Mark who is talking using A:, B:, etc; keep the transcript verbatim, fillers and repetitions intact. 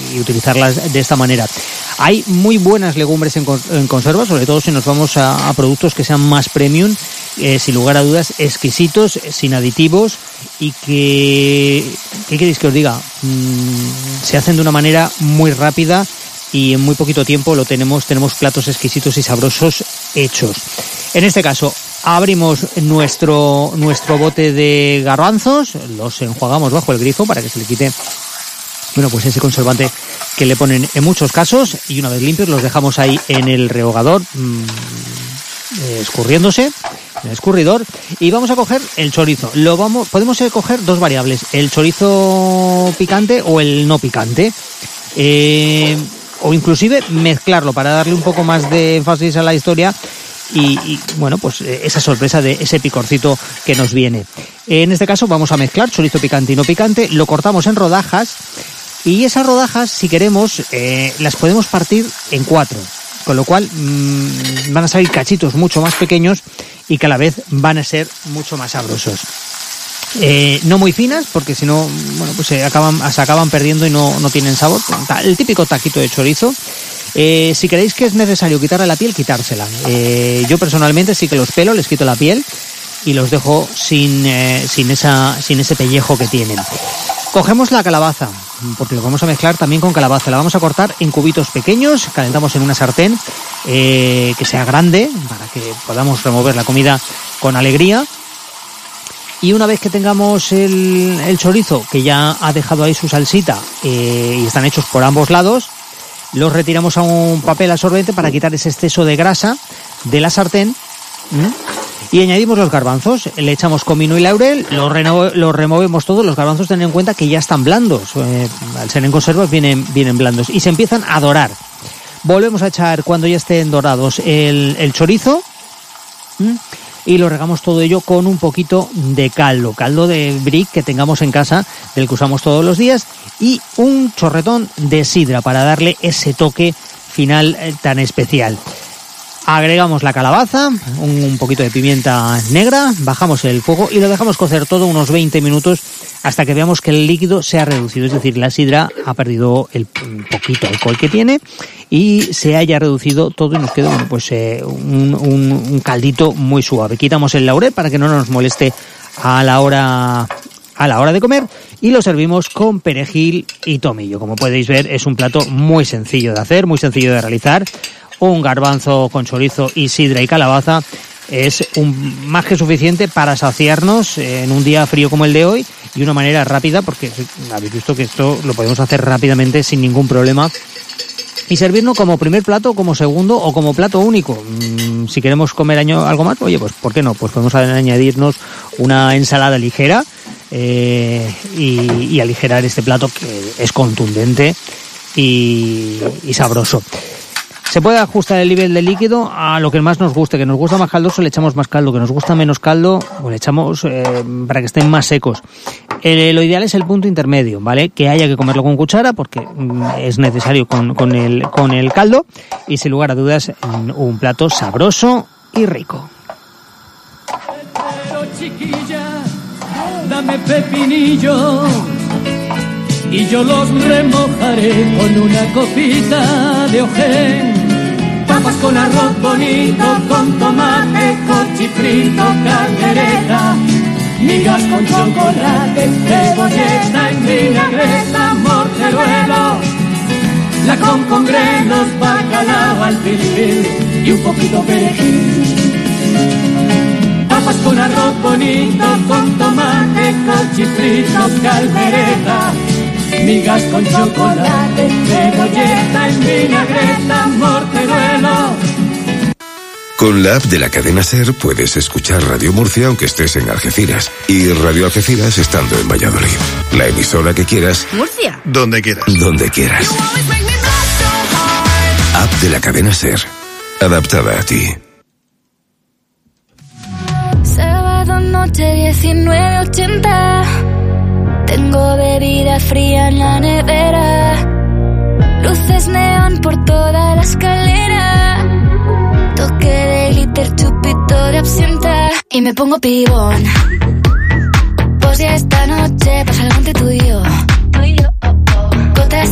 A: y utilizarlas de esta manera. Hay muy buenas legumbres en, en conserva, sobre todo si nos vamos a, a productos que sean más premium, eh, sin lugar a dudas, exquisitos, sin aditivos y que, ¿qué queréis que os diga? Mm, se hacen de una manera muy rápida y en muy poquito tiempo lo tenemos, tenemos platos exquisitos y sabrosos hechos. En este caso, abrimos nuestro, nuestro bote de garbanzos, los enjuagamos bajo el grifo para que se le quite, bueno, pues ese conservante que le ponen en muchos casos, y una vez limpios los dejamos ahí en el rehogador, mmm, escurriéndose, en el escurridor, y vamos a coger el chorizo. Lo vamos, podemos coger dos variables, el chorizo picante o el no picante, eh, o inclusive mezclarlo para darle un poco más de énfasis a la historia. Y, y bueno, pues esa sorpresa de ese picorcito que nos viene. En este caso vamos a mezclar chorizo picante y no picante, lo cortamos en rodajas y esas rodajas, si queremos, eh, las podemos partir en cuatro, con lo cual mmm, van a salir cachitos mucho más pequeños y que a la vez van a ser mucho más sabrosos. Eh, no muy finas, porque si no, bueno, pues se acaban, se acaban perdiendo y no, no tienen sabor. El típico taquito de chorizo. Eh, si creéis que es necesario quitarle la piel, quitársela. Eh, yo personalmente sí que los pelo, les quito la piel y los dejo sin, eh, sin, esa, sin ese pellejo que tienen. Cogemos la calabaza, porque lo vamos a mezclar también con calabaza. La vamos a cortar en cubitos pequeños, calentamos en una sartén eh, que sea grande para que podamos remover la comida con alegría. Y una vez que tengamos el, el chorizo, que ya ha dejado ahí su salsita eh, y están hechos por ambos lados, los retiramos a un papel absorbente para quitar ese exceso de grasa de la sartén. ¿Mm? Y añadimos los garbanzos, le echamos comino y laurel, los, reno- los removemos todos. Los garbanzos, tened en cuenta que ya están blandos, eh, al ser en conservas vienen, vienen blandos y se empiezan a dorar. Volvemos a echar, cuando ya estén dorados, el, el chorizo. ¿Mm? Y lo regamos todo ello con un poquito de caldo, caldo de brick que tengamos en casa, del que usamos todos los días, y un chorretón de sidra para darle ese toque final tan especial. Agregamos la calabaza, un poquito de pimienta negra, bajamos el fuego y lo dejamos cocer todo unos veinte minutos hasta que veamos que el líquido se ha reducido, es decir, la sidra ha perdido el poquito alcohol que tiene y se haya reducido todo y nos queda, bueno, pues eh, un, un, un caldito muy suave. Quitamos el laurel para que no nos moleste a la hora a la hora de comer y lo servimos con perejil y tomillo. Como podéis ver, es un plato muy sencillo de hacer, muy sencillo de realizar. Un garbanzo con chorizo y sidra y calabaza es un, más que suficiente para saciarnos en un día frío como el de hoy y una manera rápida, porque habéis visto que esto lo podemos hacer rápidamente sin ningún problema y servirnos como primer plato, como segundo o como plato único. Mm, si queremos comer año, algo más, oye, pues ¿por qué no? Pues podemos añadirnos una ensalada ligera eh, y, y aligerar este plato que es contundente y, y sabroso. Se puede ajustar el nivel de líquido a lo que más nos guste. Que nos gusta más caldoso, le echamos más caldo. Que nos gusta menos caldo, pues le echamos eh, para que estén más secos. Eh, lo ideal es el punto intermedio, ¿vale? Que haya que comerlo con cuchara porque mm, es necesario con, con, el, con el caldo. Y sin lugar a dudas, un plato sabroso y rico.
B: Pero chiquilla, dame pepinillos y yo los remojaré con una copita de ojén. Papas con arroz bonito, con tomate, cochifrito, caldereta, migas con chocolate, cebolleta en vinagreta, morteruelo, la con con grelos, bacalao al pilpil y un poquito perejil. Papas con arroz bonito, con tomate, cochifritos, caldereta, migas con chocolate, cebolleta en vinagreta, morteruelo.
C: Con la app de la cadena SER puedes escuchar Radio Murcia aunque estés en Algeciras y Radio Algeciras estando en Valladolid. La emisora que quieras.
D: Murcia.
C: Donde quieras. Donde quieras. App de la cadena SER. Adaptada a ti.
E: Sábado noche diecinueve ochenta. Tengo bebida fría en la nevera, luces neón por toda la escalera, toque de glitter, chupito de absenta y me pongo pibón. Pues ya esta noche pasa algo entre tú y yo.